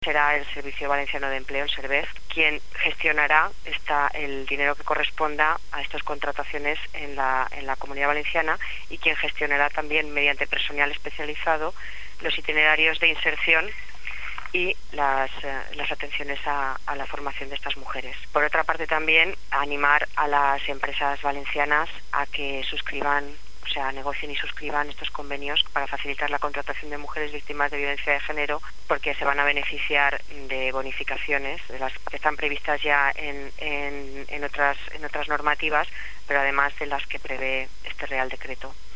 Será el Servicio Valenciano de Empleo, el SERVEF, quien gestionará el dinero que corresponda a estas contrataciones en la Comunidad Valenciana y quien gestionará también mediante personal especializado los itinerarios de inserción y las atenciones a la formación de estas mujeres. Por otra parte, también animar a las empresas valencianas a que negocien y suscriban estos convenios para facilitar la contratación de mujeres víctimas de violencia de género, porque se van a beneficiar de bonificaciones de las que están previstas ya en otras normativas, pero además de las que prevé este Real Decreto.